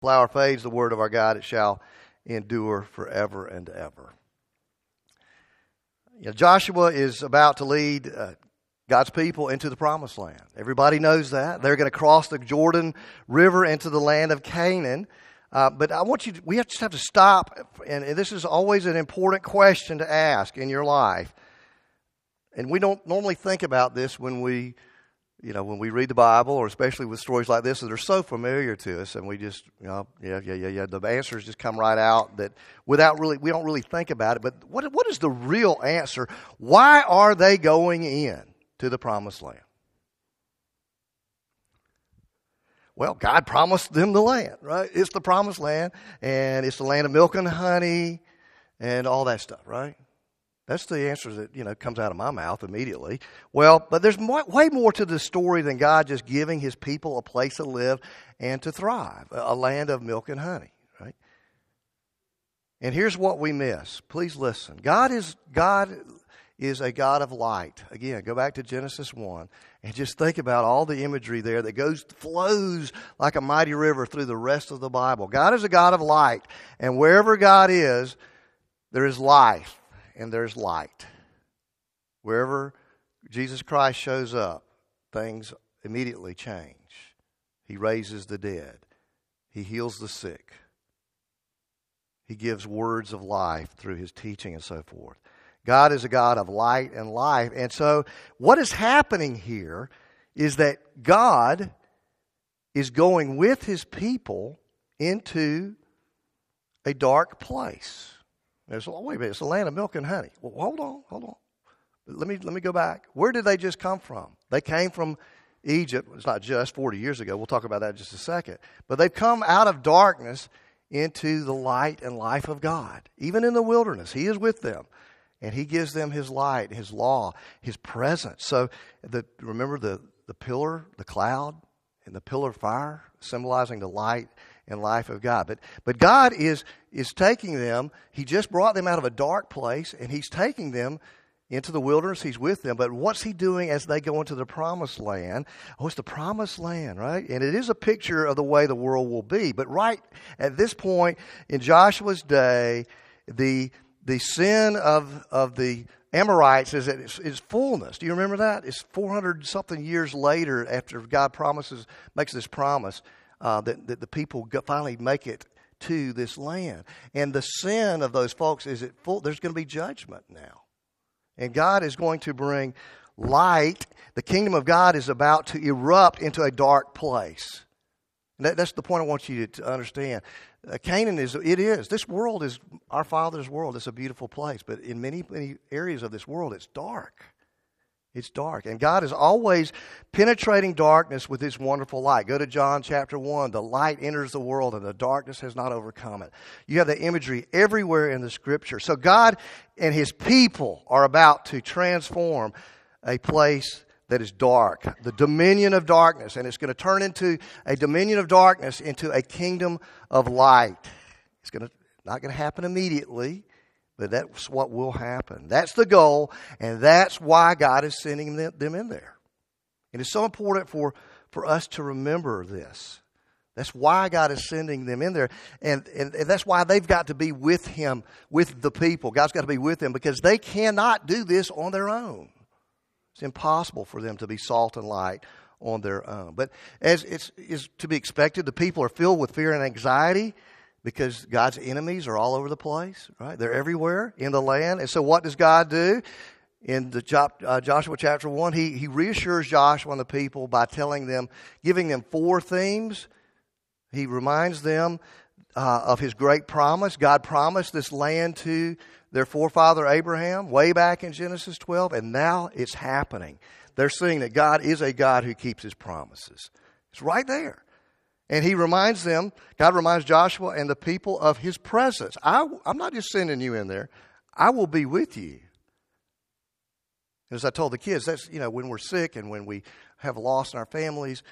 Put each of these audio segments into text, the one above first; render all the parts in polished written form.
Flower fades, the word of our God, it shall endure forever and ever. Joshua is about to lead God's people into the promised land. Everybody knows that. They're going to cross the Jordan River into the land of Canaan. But I want we just have to stop, and this is always an important question to ask in your life. And we don't normally think about this when we read the Bible, or especially with stories like this that are so familiar to us, and we just, the answers just come right out that we don't really think about it. But what is the real answer? Why are they going in to the promised land? Well, God promised them the land, right? It's the promised land, and it's the land of milk and honey and all that stuff, right? That's the answer that, comes out of my mouth immediately. Well, but there's way more to this story than God just giving his people a place to live and to thrive, a land of milk and honey, right? And here's what we miss. Please listen. God is a God of light. Again, go back to Genesis 1 and just think about all the imagery there that flows like a mighty river through the rest of the Bible. God is a God of light, and wherever God is, there is life. And there's light. Wherever Jesus Christ shows up, things immediately change. He raises the dead. He heals the sick. He gives words of life through his teaching and so forth. God is a God of light and life. And so what is happening here is that God is going with his people into a dark place. Wait a minute, it's the land of milk and honey. Well, hold on. Let me go back. Where did they just come from? They came from Egypt. It's not just 40 years ago. We'll talk about that in just a second. But they've come out of darkness into the light and life of God. Even in the wilderness, he is with them. And he gives them his light, his law, his presence. So remember the pillar, the cloud, and the pillar of fire, symbolizing the light and life of God. But God is taking them. He just brought them out of a dark place, and he's taking them into the wilderness. He's with them. But what's he doing as they go into the promised land? Oh, it's the promised land, right? And it is a picture of the way the world will be. But right at this point in Joshua's day, the sin of the Amorites is fullness. Do you remember that? It's 400-something years later after God makes this promise that the people finally make it to this land. And the sin of those folks is there's going to be judgment now. And God is going to bring light. The kingdom of God is about to erupt into a dark place. And that's the point I want you to understand. Canaan this world is our Father's world. It's a beautiful place. But in many, many areas of this world, it's dark. It's dark. And God is always penetrating darkness with his wonderful light. Go to John chapter 1. The light enters the world and the darkness has not overcome it. You have the imagery everywhere in the Scripture. So God and his people are about to transform a place that is dark, the dominion of darkness. And it's going to turn into a dominion of darkness into a kingdom of light. It's not going to happen immediately. But that's what will happen. That's the goal, and that's why God is sending them in there. And it's so important for us to remember this. That's why God is sending them in there. And that's why they've got to be with him, with the people. God's got to be with them because they cannot do this on their own. It's impossible for them to be salt and light on their own. But as is to be expected, the people are filled with fear and anxiety, because God's enemies are all over the place, right? They're everywhere in the land. And so what does God do? In the Joshua chapter 1, he reassures Joshua and the people by giving them 4 themes. He reminds them of his great promise. God promised this land to their forefather Abraham way back in Genesis 12, and now it's happening. They're seeing that God is a God who keeps his promises. It's right there. And God reminds Joshua and the people of his presence. I'm not just sending you in there. I will be with you. As I told the kids, that's, when we're sick and when we have loss in our families,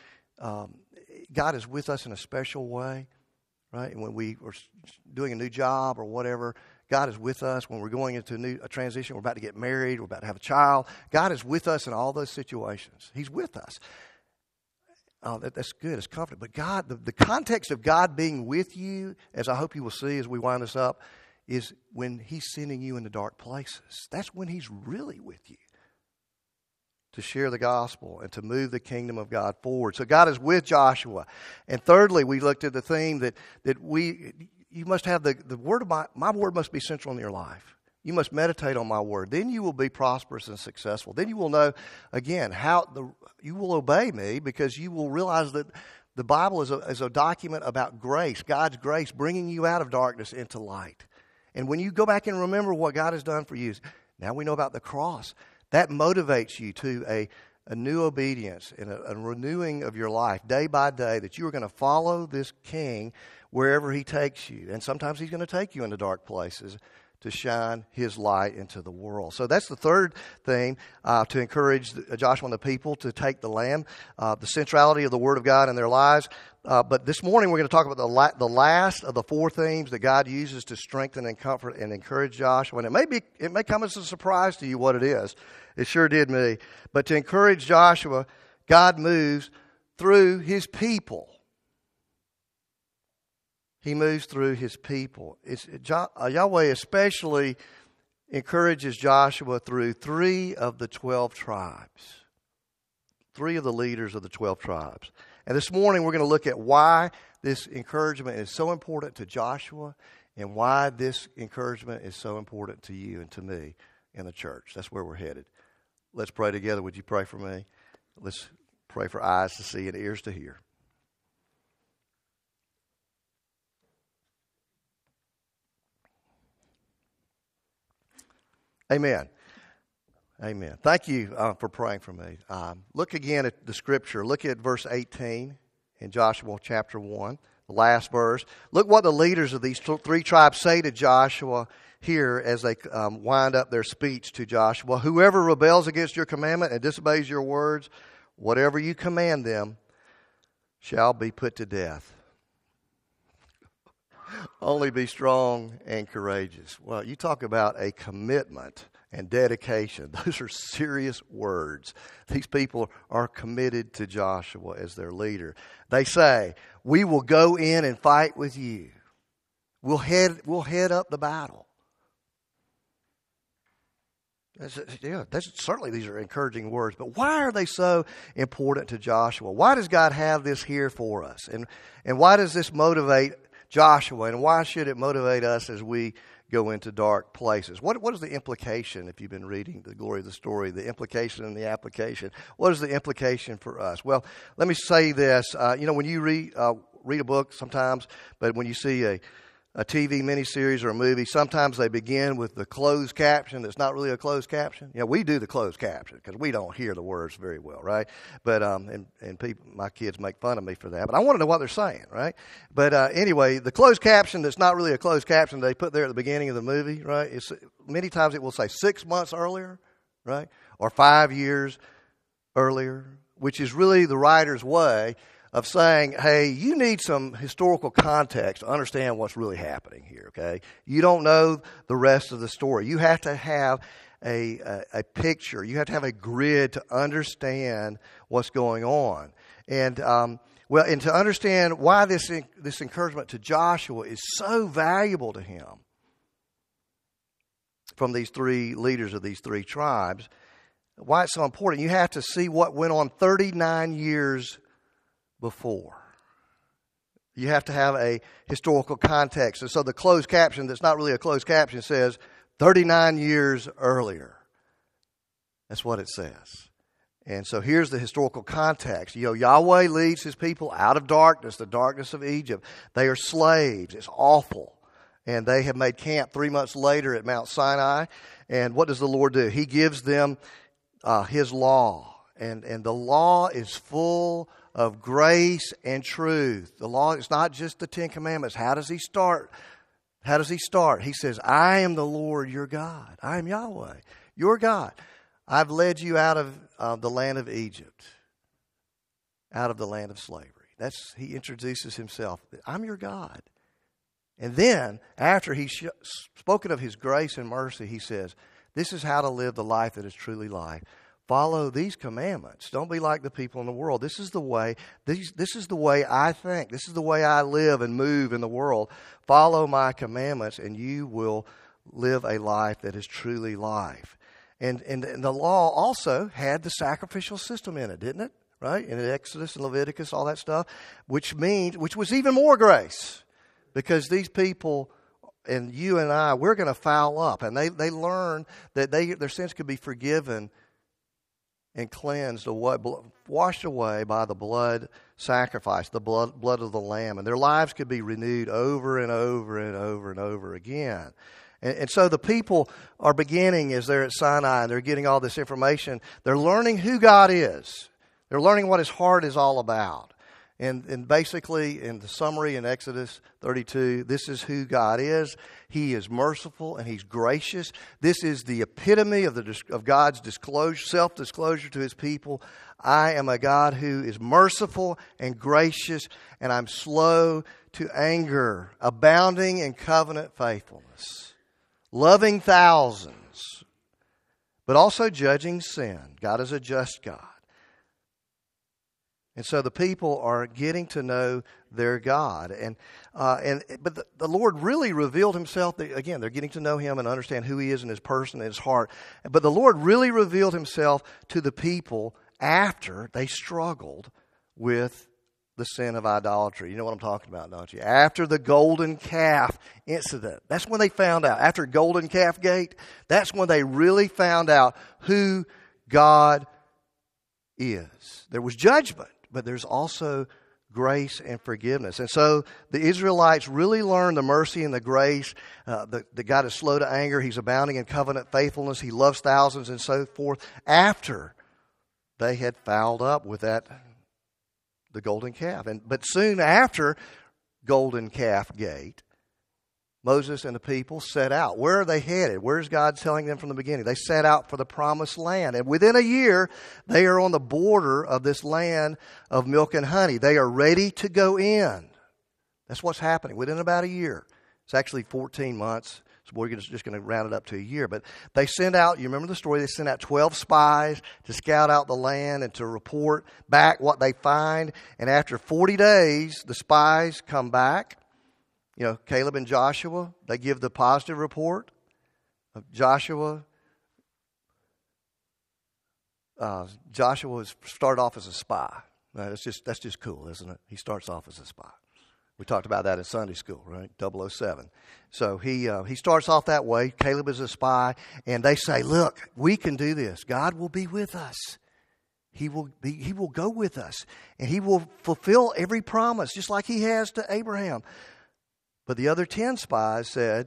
God is with us in a special way, right? And when we are doing a new job or whatever, God is with us. When we're going into a transition, we're about to get married, we're about to have a child, God is with us in all those situations. He's with us. That's good. It's comforting. But God, the context of God being with you, as I hope you will see as we wind this up, is when He's sending you into dark places. That's when He's really with you to share the gospel and to move the kingdom of God forward. So God is with Joshua. And thirdly, we looked at the theme that you must have the word of my word must be central in your life. You must meditate on my word. Then you will be prosperous and successful. Then you will know, again, you will obey me, because you will realize that the Bible is a document about grace, God's grace, bringing you out of darkness into light. And when you go back and remember what God has done for you, now we know about the cross. That motivates you to a new obedience and a renewing of your life day by day, that you are going to follow this King wherever He takes you. And sometimes He's going to take you into dark places to shine His light into the world. So that's the third thing, to encourage Joshua and the people to take the land, the centrality of the Word of God in their lives. But this morning we're going to talk about the last of the four themes that God uses to strengthen and comfort and encourage Joshua. And it may come as a surprise to you what it is. It sure did me. But to encourage Joshua, God moves through His people. He moves through His people. Yahweh especially encourages Joshua through 3 of the 12 tribes. 3 of the leaders of the 12 tribes. And this morning we're going to look at why this encouragement is so important to Joshua and why this encouragement is so important to you and to me in the church. That's where we're headed. Let's pray together. Would you pray for me? Let's pray for eyes to see and ears to hear. Amen. Amen. Thank you for praying for me. Look again at the scripture. Look at verse 18 in Joshua chapter 1, the last verse. Look what the leaders of these 3 tribes say to Joshua here as they wind up their speech to Joshua. Whoever rebels against your commandment and disobeys your words, whatever you command them, shall be put to death. Only be strong and courageous. Well, you talk about a commitment and dedication. Those are serious words. These people are committed to Joshua as their leader. They say, we will go in and fight with you. We'll head up the battle. Certainly these are encouraging words, but why are they so important to Joshua? Why does God have this here for us? And why does this motivate Joshua, and why should it motivate us as we go into dark places? What is the implication, if you've been reading The Glory of the Story, the implication and the application? What is the implication for us? Well, let me say this. When you read a book sometimes, but when you see a TV miniseries or a movie, sometimes they begin with the closed caption that's not really a closed caption. We do the closed caption because we don't hear the words very well, right? But and people, my kids make fun of me for that. But I want to know what they're saying, right? But anyway, the closed caption that's not really a closed caption they put there at the beginning of the movie, right? Many times it will say 6 months earlier, right, or 5 years earlier, which is really the writer's way of saying, hey, you need some historical context to understand what's really happening here, okay? You don't know the rest of the story. You have to have a picture. You have to have a grid to understand what's going on. And, and to understand why this encouragement to Joshua is so valuable to him from these 3 leaders of these 3 tribes, why it's so important, you have to see what went on 39 years before. You have to have a historical context. And so the closed caption that's not really a closed caption says 39 years earlier. That's what it says. And so here's the historical context. Yahweh leads His people out of darkness, the darkness of Egypt. They are slaves. It's awful. And they have made camp 3 months later at Mount Sinai. And what does the Lord do? He gives them His law. And the law is full of grace and truth. The law is not just the 10 Commandments. How does He start? He says, I am the Lord your God. I am Yahweh, your God. I've led you out of the land of Egypt, out of the land of slavery. He introduces Himself. I'm your God. And then, after He's spoken of His grace and mercy, He says, this is how to live the life that is truly life. follow these commandments. Don't be like the people in the world. This is the way. This is the way I think. This is the way I live and move in the world. Follow my commandments, and you will live a life that is truly life. And the law also had the sacrificial system in it, didn't it? Right? In Exodus and Leviticus, all that stuff, which was even more grace, because these people and you and I, we're going to foul up, and they learn that their sins could be forgiven and cleansed away, washed away by the blood sacrifice, the blood of the Lamb, and their lives could be renewed over and over and over and over again. And so the people are beginning, as they're at Sinai and they're getting all this information, they're learning who God is. They're learning what His heart is all about. And basically, in the summary in Exodus 32, this is who God is. He is merciful and He's gracious. This is the epitome of God's disclosure, self-disclosure to His people. I am a God who is merciful and gracious, and I'm slow to anger, abounding in covenant faithfulness, loving thousands, but also judging sin. God is a just God. And so the people are getting to know their God. But the Lord really revealed Himself. Again, they're getting to know Him and understand who He is in His person and His heart. But the Lord really revealed Himself to the people after they struggled with the sin of idolatry. You know what I'm talking about, don't you? After the golden calf incident. That's when they found out. After Golden Calf Gate, that's when they really found out who God is. There was judgment, but there's also grace and forgiveness. And so the Israelites really learned the mercy and the grace. The God is slow to anger. He's abounding in covenant faithfulness. He loves thousands and so forth. After they had fouled up with the golden calf. But soon after Golden Calf Gate, Moses and the people set out. Where are they headed? Where's God telling them from the beginning? They set out for the promised land. And within a year, they are on the border of this land of milk and honey. They are ready to go in. That's what's happening within about a year. It's actually 14 months. So we're just going to round it up to a year. But they send out, you remember the story, they sent out 12 spies to scout out the land and to report back what they find. And after 40 days, the spies come back. You know, Caleb and Joshua, they give the positive report of Joshua. Joshua started off as a spy. That's just cool, isn't it? He starts off as a spy. We talked about that in Sunday school, right? 007. So he starts off that way. Caleb is a spy, and they say, "Look, we can do this. God will be with us. He will go with us, and He will fulfill every promise, just like He has to Abraham." But the other 10 spies said,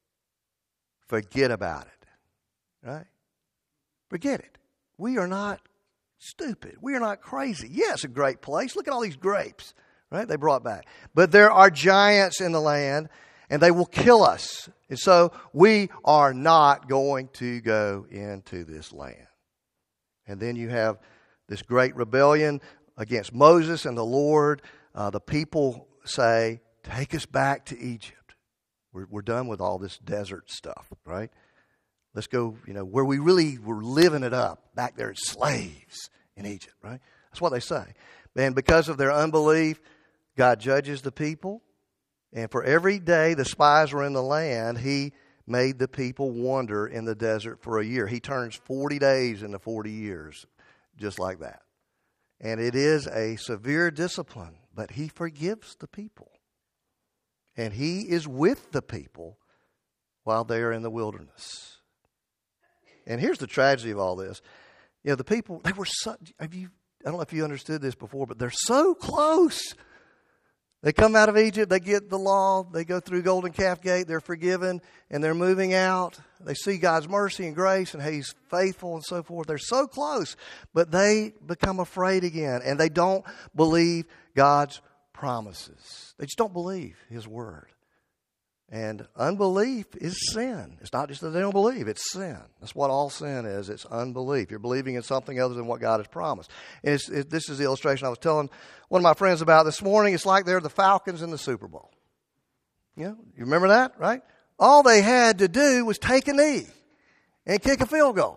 "Forget about it." Right? Forget it. We are not stupid. We are not crazy. Yeah, it's a great place. Look at all these grapes. Right? They brought back. But there are giants in the land, and they will kill us. And so we are not going to go into this land. And then you have this great rebellion against Moses and the Lord. The people say, "Take us back to Egypt. We're done with all this desert stuff, right? Let's go, where we really were living it up, back there as slaves in Egypt," right? That's what they say. And because of their unbelief, God judges the people. And for every day the spies were in the land, He made the people wander in the desert for a year. He turns 40 days into 40 years, just like that. And it is a severe discipline, but He forgives the people. And He is with the people while they are in the wilderness. And here's the tragedy of all this. The people, they were so, I don't know if you understood this before, but they're so close. They come out of Egypt, they get the law, they go through Golden Calf Gate, they're forgiven, and they're moving out. They see God's mercy and grace, and He's faithful and so forth. They're so close, but they become afraid again, and they don't believe God's promises. They just don't believe His word. And unbelief is sin. It's not just that they don't believe, it's sin. That's what all sin is. It's unbelief. You're believing in something other than what God has promised. And this is the illustration I was telling one of my friends about this morning. It's like they're the Falcons in the Super Bowl. You remember that, right? All they had to do was take a knee and kick a field goal.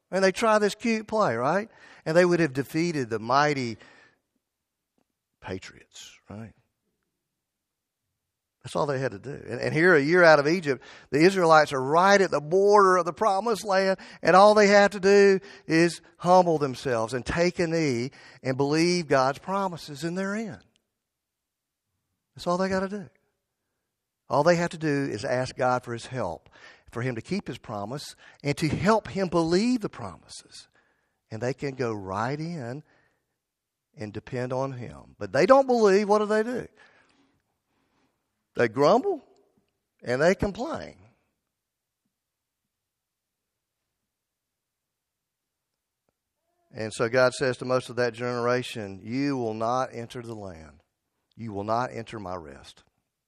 And they try this cute play, right? And they would have defeated the mighty Patriots, right? That's all they had to do. And here, a year out of Egypt, the Israelites are right at the border of the promised land, and all they have to do is humble themselves and take a knee and believe God's promises, and they're in. That's all they got to do. All they have to do is ask God for His help, for Him to keep His promise, and to help Him believe the promises. And they can go right in and depend on Him. But they don't believe. What do? They grumble and they complain. And so God says to most of that generation, you will not enter the land. You will not enter my rest.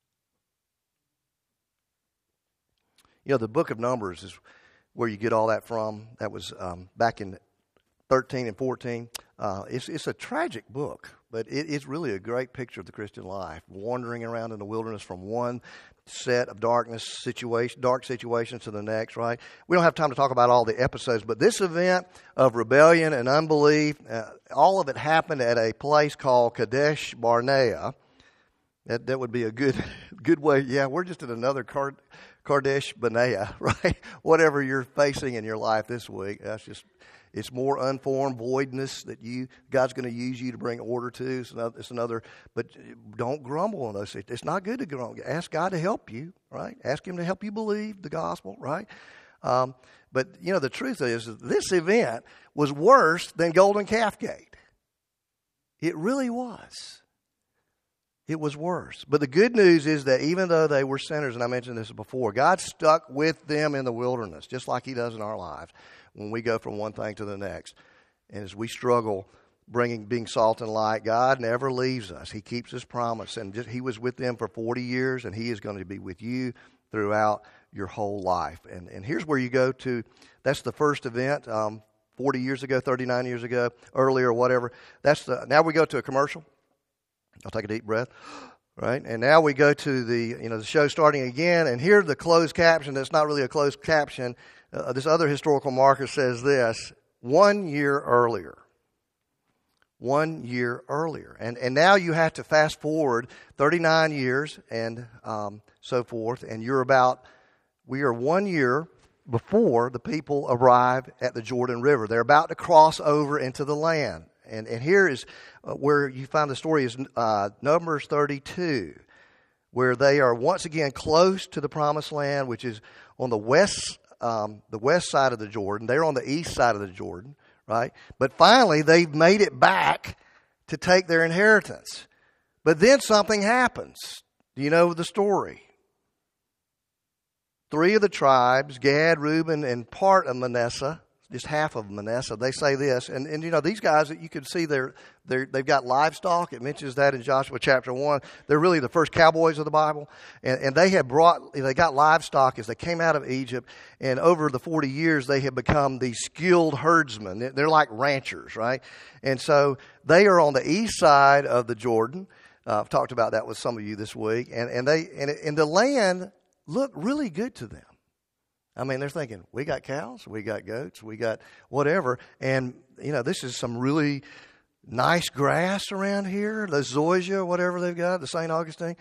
You know, the book of Numbers is where you get all that from. That was back in 13 and 14. It's a tragic book, but it's really a great picture of the Christian life, wandering around in the wilderness from one set of dark situations to the next, right? We don't have time to talk about all the episodes, but this event of rebellion and unbelief, all of it happened at a place called Kadesh Barnea. That would be a good way. Yeah, we're just in another Kadesh Barnea, right? Whatever you're facing in your life this week, it's more unformed voidness that God's going to use you to bring order to. It's another, but don't grumble on those things. It's not good to grumble. Ask God to help you, right? Ask Him to help you believe the gospel, right? But, you know, the truth is this event was worse than Golden Calf Gate. It really was. It was worse. But the good news is that even though they were sinners, and I mentioned this before, God stuck with them in the wilderness, just like He does in our lives when we go from one thing to the next. And as we struggle being salt and light, God never leaves us. He keeps His promise. And He was with them for 40 years, and He is going to be with you throughout your whole life. And here's where you go to, that's the first event, 40 years ago, 39 years ago, earlier, whatever. Now we go to a commercial. I'll take a deep breath, right? And now we go to the show starting again, and here's the closed caption. That's not really a closed caption. This other historical marker says this: 1 year earlier. 1 year earlier. And now you have to fast forward 39 years and so forth, and we are 1 year before the people arrive at the Jordan River. They're about to cross over into the land. And here is where you find the story is Numbers 32, where they are once again close to the Promised Land, which is on the west side of the Jordan. They're on the east side of the Jordan, right? But finally, they've made it back to take their inheritance. But then something happens. Do you know the story? 3 of the tribes, Gad, Reuben, and part of Manasseh, just half of Manasseh, they say this, and you know, these guys that you can see they've got livestock. It mentions that in Joshua chapter 1. They're really the first cowboys of the Bible, and they got livestock as they came out of Egypt, and over the 40 years they have become these skilled herdsmen. They're like ranchers, right? And so they are on the east side of the Jordan. I've talked about that with some of you this week, and the land looked really good to them. I mean, they're thinking, we got cows, we got goats, we got whatever. And, you know, this is some really nice grass around here, the zoysia, whatever they've got, the St. Augustine.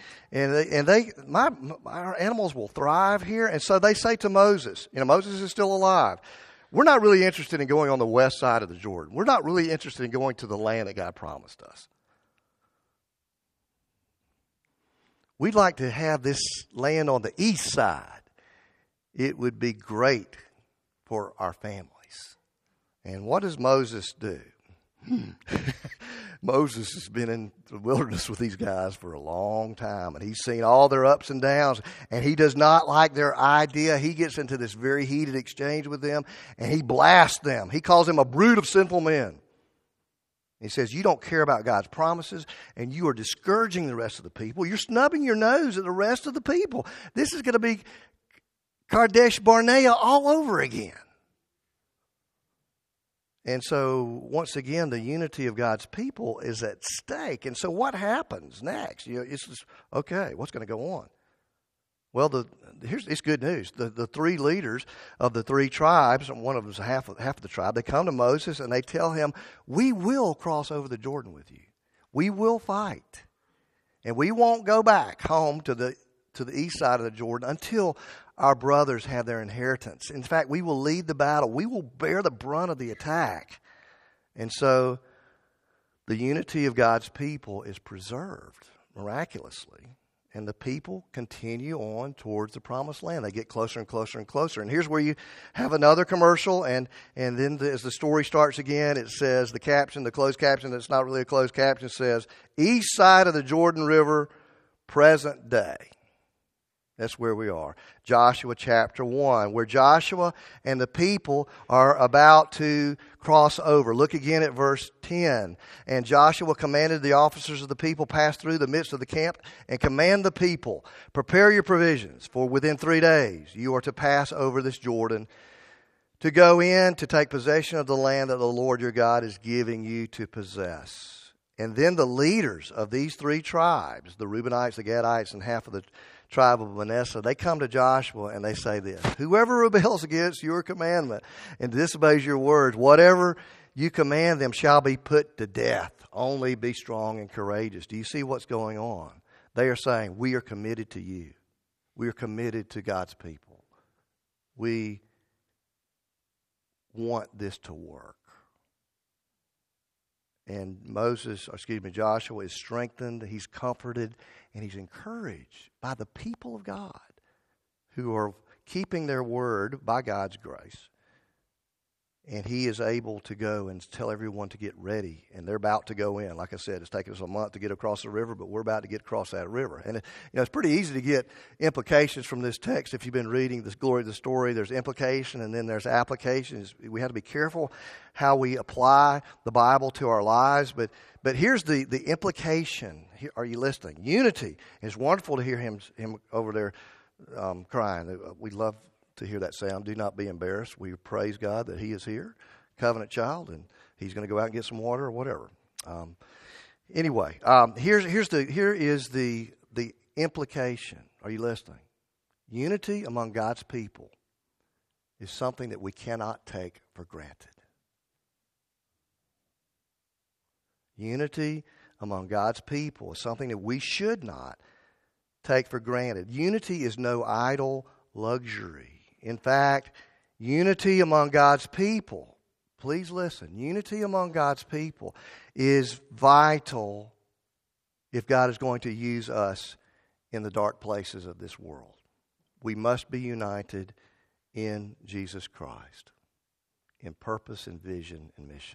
Our animals will thrive here. And so they say to Moses, you know, Moses is still alive. We're not really interested in going on the west side of the Jordan. We're not really interested in going to the land that God promised us. We'd like to have this land on the east side. It would be great for our families. And what does Moses do? Moses has been in the wilderness with these guys for a long time, and he's seen all their ups and downs, and he does not like their idea. He gets into this very heated exchange with them, and he blasts them. He calls them a brood of sinful men. He says, you don't care about God's promises, and you are discouraging the rest of the people. You're snubbing your nose at the rest of the people. This is going to be Kadesh Barnea all over again. And so, once again, the unity of God's people is at stake. And so what happens next? It's just, okay, what's going to go on? Well, it's good news. The three leaders of the three tribes, and one of them is half of the tribe, they come to Moses and they tell him, we will cross over the Jordan with you. We will fight. And we won't go back home to the east side of the Jordan until our brothers have their inheritance. In fact, we will lead the battle. We will bear the brunt of the attack. And so the unity of God's people is preserved miraculously. And the people continue on towards the promised land. They get closer and closer and closer. And here's where you have another commercial. And then as the story starts again, it says, the closed caption, that's not really a closed caption, says, east side of the Jordan River, present day. That's where we are. Joshua chapter 1, where Joshua and the people are about to cross over. Look again at verse 10. And Joshua commanded the officers of the people pass through the midst of the camp and command the people, prepare your provisions, for within 3 days you are to pass over this Jordan to go in to take possession of the land that the Lord your God is giving you to possess. And then the leaders of these three tribes, the Reubenites, the Gadites, and half of the tribe of Manasseh, they come to Joshua and they say this: whoever rebels against your commandment and disobeys your words, whatever you command them shall be put to death. Only be strong and courageous. Do you see what's going on? They are saying, we are committed to you. We are committed to God's people. We want this to work. And Joshua is strengthened, he's comforted, and he's encouraged by the people of God who are keeping their word by God's grace. And he is able to go and tell everyone to get ready. And they're about to go in. Like I said, it's taken us a month to get across the river, but we're about to get across that river. And it's pretty easy to get implications from this text. If you've been reading the glory of the story, there's implication and then there's applications. We have to be careful how we apply the Bible to our lives. But here's the implication. Are you listening? Unity. It's wonderful to hear him over there crying. We love to hear that sound. Do not be embarrassed. We praise God that he is here, covenant child, and he's going to go out and get some water or whatever. Anyway, here is the implication. Are you listening? Unity among God's people is something that we cannot take for granted. Unity among God's people is something that we should not take for granted. Unity is no idle luxury. In fact, unity among God's people, please listen, unity among God's people is vital if God is going to use us in the dark places of this world. We must be united in Jesus Christ, in purpose and vision and mission.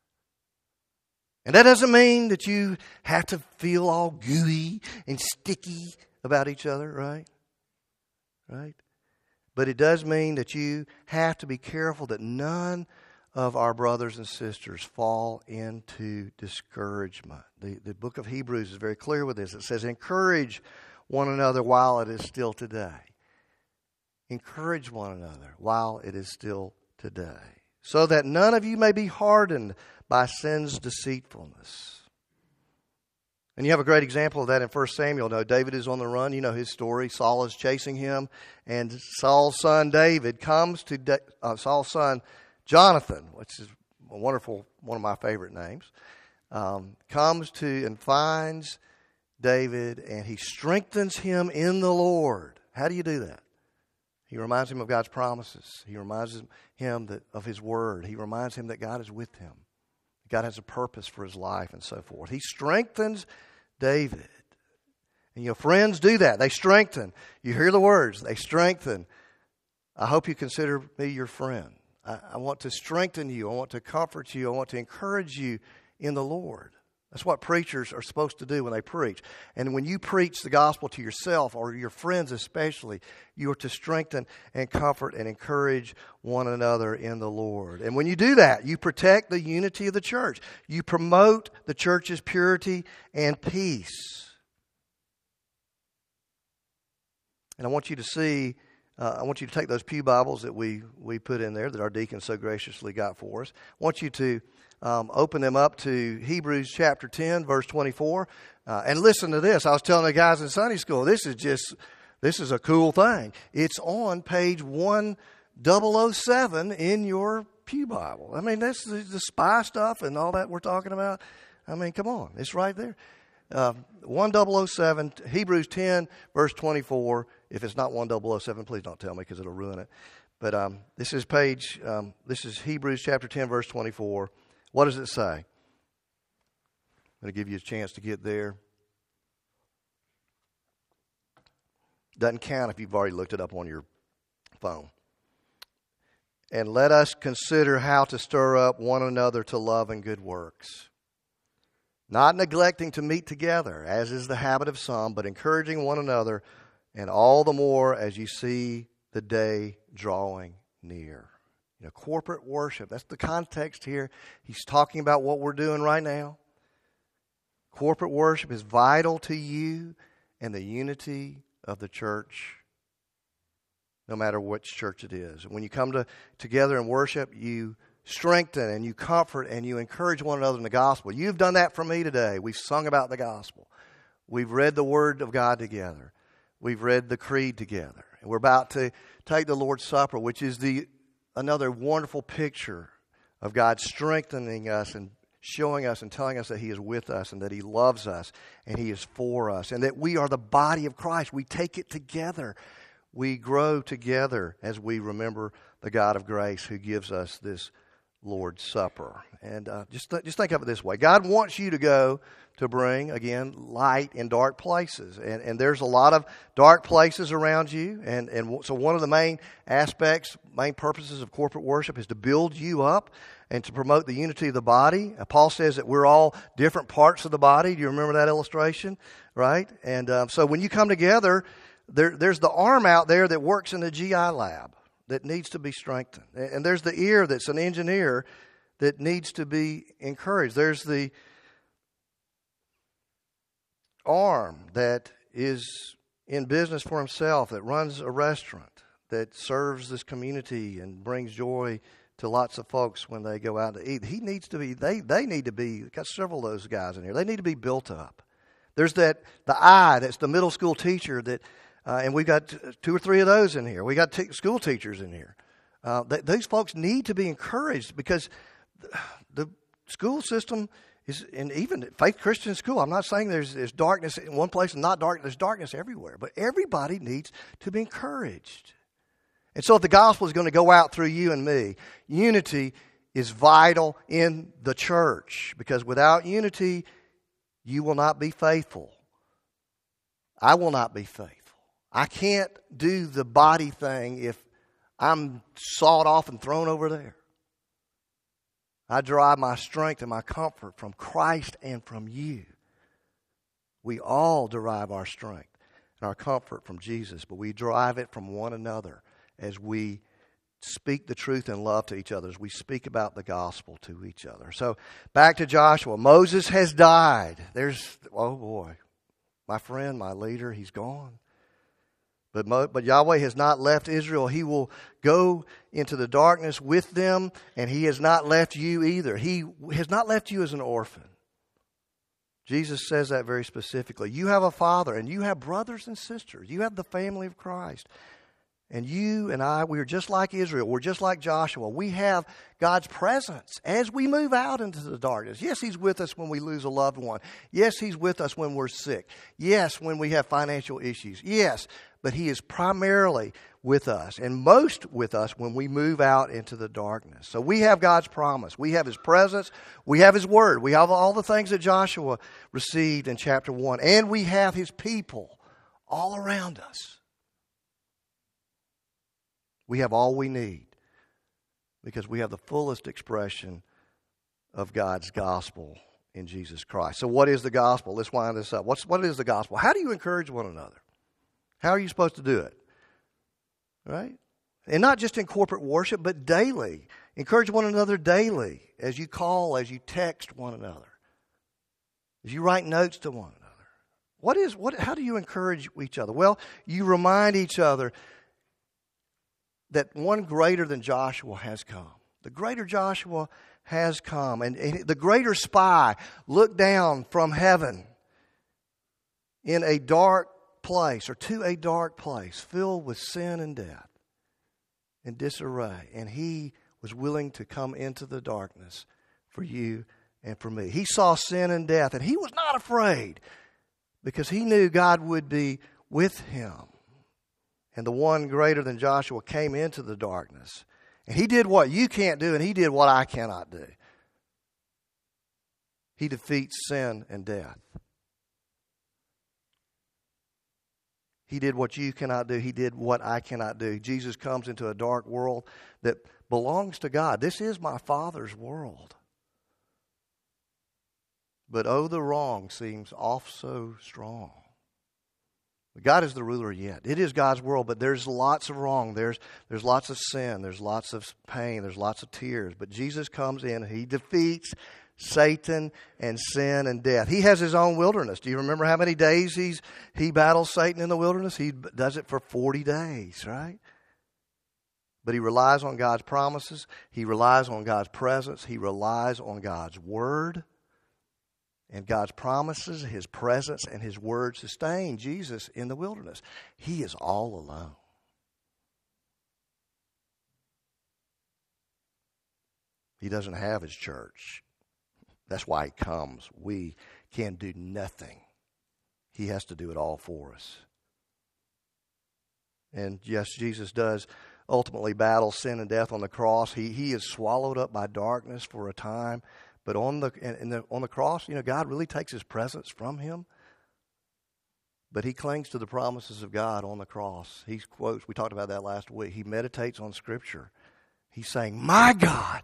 And that doesn't mean that you have to feel all gooey and sticky about each other, right? Right? But it does mean that you have to be careful that none of our brothers and sisters fall into discouragement. The book of Hebrews is very clear with this. It says, encourage one another while it is still today. Encourage one another while it is still today, so that none of you may be hardened by sin's deceitfulness. And you have a great example of that in 1 Samuel. Now, David is on the run. You know his story. Saul is chasing him. And Saul's son David comes to Saul's son Jonathan, which is one of my favorite names, comes to and finds David, and he strengthens him in the Lord. How do you do that? He reminds him of God's promises. He reminds him of his word. He reminds him that God is with him. God has a purpose for his life and so forth. He strengthens David. And friends do that. They strengthen. You hear the words. They strengthen. I hope you consider me your friend. I want to strengthen you. I want to comfort you. I want to encourage you in the Lord. That's what preachers are supposed to do when they preach. And when you preach the gospel to yourself, or your friends especially, you are to strengthen and comfort and encourage one another in the Lord. And when you do that, you protect the unity of the church. You promote the church's purity and peace. And I want you to see, I want you to take those pew Bibles that we put in there that our deacon so graciously got for us. I want you to open them up to Hebrews chapter 10, verse 24. And listen to this. I was telling the guys in Sunday school, this is just This is a cool thing. It's on page 1007 in your Pew Bible. I mean, that's the spy stuff and all that we're talking about. I mean, come on. It's right there. 1007, Hebrews 10, verse 24. If it's not 1007, please don't tell me because it'll ruin it. But this is Hebrews chapter 10, verse 24. What does it say? I'm going to give you a chance to get there. Doesn't count if you've already looked it up on your phone. And let us consider how to stir up one another to love and good works, not neglecting to meet together, as is the habit of some, but encouraging one another, and all the more as you see the day drawing near. You know, corporate worship, that's the context here. He's talking about what we're doing right now. Corporate worship is vital to you and the unity of the church, no matter which church it is. When you come together and worship, you strengthen and you comfort and you encourage one another in the gospel. You've done that for me today. We've sung about the gospel. We've read the Word of God together. We've read the creed together. And we're about to take the Lord's Supper, which is another wonderful picture of God strengthening us and showing us and telling us that He is with us and that He loves us and He is for us and that we are the body of Christ. We take it together. We grow together as we remember the God of grace who gives us this Lord's Supper. And just think of it this way. God wants you to go to bring, again, light in dark places. And there's a lot of dark places around you. And so one of the main purposes of corporate worship is to build you up and to promote the unity of the body. Paul says that we're all different parts of the body. Do you remember that illustration? Right? And so when you come together, there's the arm out there that works in the GI lab that needs to be strengthened. And there's the ear that's an engineer that needs to be encouraged. There's the arm that is in business for himself, that runs a restaurant, that serves this community and brings joy to lots of folks when they go out to eat. He needs to be, they need to be, got several of those guys in here. They need to be built up. There's the I, that's the middle school teacher that, and we've got 2 or 3 of those in here. We got school teachers in here. These folks need to be encouraged because the school system is, and even Faith Christian School, I'm not saying there's darkness in one place and not dark. There's darkness everywhere. But everybody needs to be encouraged. And so if the gospel is going to go out through you and me, unity is vital in the church. Because without unity, you will not be faithful. I will not be faithful. I can't do the body thing if I'm sawed off and thrown over there. I derive my strength and my comfort from Christ and from you. We all derive our strength and our comfort from Jesus, but we derive it from one another as we speak the truth in love to each other, as we speak about the gospel to each other. So back to Joshua. Moses has died. Oh boy, my friend, my leader, he's gone. But Yahweh has not left Israel. He will go into the darkness with them, and He has not left you either. He has not left you as an orphan. Jesus says that very specifically. You have a father, and you have brothers and sisters. You have the family of Christ. And you and I, we are just like Israel. We're just like Joshua. We have God's presence as we move out into the darkness. Yes, He's with us when we lose a loved one. Yes, He's with us when we're sick. Yes, when we have financial issues. Yes, but He is primarily with us and most with us when we move out into the darkness. So we have God's promise. We have His presence. We have His word. We have all the things that Joshua received in chapter 1. And we have His people all around us. We have all we need because we have the fullest expression of God's gospel in Jesus Christ. So what is the gospel? Let's wind this up. What is the gospel? How do you encourage one another? How are you supposed to do it? Right? And not just in corporate worship, but daily. Encourage one another daily as you call, as you text one another, as you write notes to one another. How do you encourage each other? Well, you remind each other that one greater than Joshua has come. The greater Joshua has come. And the greater spy looked down from heaven in a dark place, or to a dark place filled with sin and death and disarray. And he was willing to come into the darkness for you and for me. He saw sin and death, and he was not afraid because he knew God would be with him. And the one greater than Joshua came into the darkness. And he did what you can't do, and he did what I cannot do. He defeats sin and death. He did what you cannot do. He did what I cannot do. Jesus comes into a dark world that belongs to God. This is my Father's world. But oh, the wrong seems off so strong. God is the ruler yet. It is God's world, but there's lots of wrong. There's lots of sin. There's lots of pain. There's lots of tears. But Jesus comes in and he defeats Satan and sin and death. He has his own wilderness. Do you remember how many days he battles Satan in the wilderness? He does it for 40 days, right? But he relies on God's promises. He relies on God's presence. He relies on God's word. And God's promises, his presence, and his word sustain Jesus in the wilderness. He is all alone. He doesn't have his church. That's why he comes. We can do nothing. He has to do it all for us. And yes, Jesus does ultimately battle sin and death on the cross. He is swallowed up by darkness for a time. But on the cross, God really takes his presence from him. But he clings to the promises of God on the cross. He quotes, we talked about that last week. He meditates on Scripture. He's saying, my God,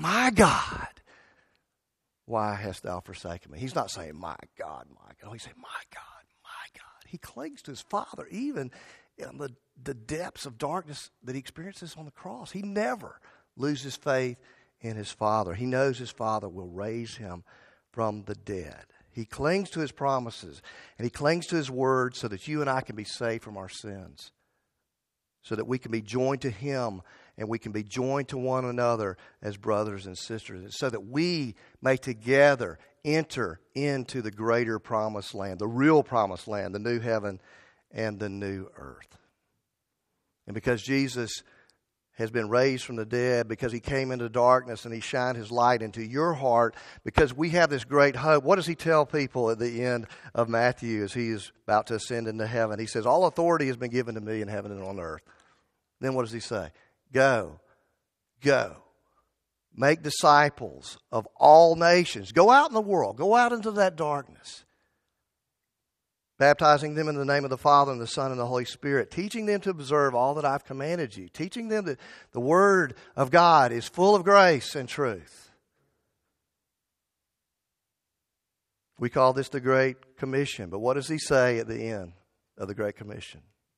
why hast thou forsaken me? He's not saying, my God, my God. He's saying, my God, my God. He clings to his Father even in the depths of darkness that he experiences on the cross. He never loses faith in his Father. He knows his Father will raise him from the dead. He clings to his promises, and he clings to his word so that you and I can be saved from our sins, so that we can be joined to him and we can be joined to one another as brothers and sisters, so that we may together enter into the greater promised land, the real promised land, the new heaven and the new earth. And because Jesus has been raised from the dead, because he came into darkness and he shined his light into your heart, because we have this great hope. What does he tell people at the end of Matthew as he is about to ascend into heaven? He says, all authority has been given to me in heaven and on earth. Then what does he say? Go, make disciples of all nations. Go out in the world. Go out into that darkness. Baptizing them in the name of the Father and the Son and the Holy Spirit, teaching them to observe all that I've commanded you, teaching them that the Word of God is full of grace and truth. We call this the Great Commission, but what does he say at the end of the Great Commission?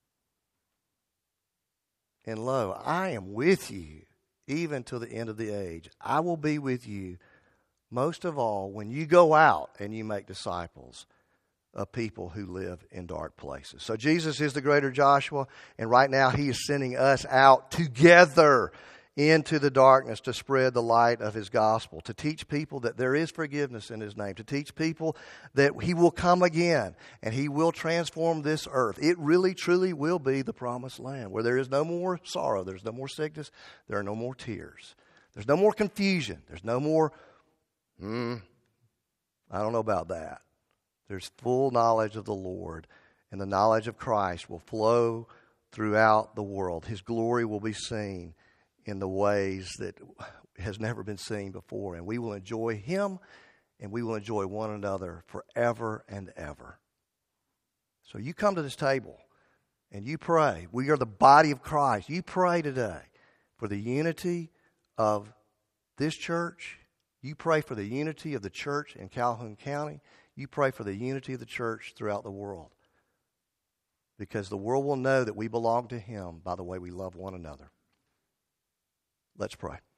And lo, I am with you even till the end of the age. I will be with you most of all when you go out and you make disciples of people who live in dark places. So Jesus is the greater Joshua, and right now he is sending us out together into the darkness to spread the light of his gospel, to teach people that there is forgiveness in his name, to teach people that he will come again and he will transform this earth. It really, truly will be the promised land where there is no more sorrow, there's no more sickness, there are no more tears, there's no more confusion, there's no more, I don't know about that. There's full knowledge of the Lord, and the knowledge of Christ will flow throughout the world. His glory will be seen in the ways that has never been seen before, and we will enjoy him, and we will enjoy one another forever and ever. So you come to this table, and you pray. We are the body of Christ. You pray today for the unity of this church. You pray for the unity of the church in Calhoun County. You pray for the unity of the church throughout the world, because the world will know that we belong to him by the way we love one another. Let's pray.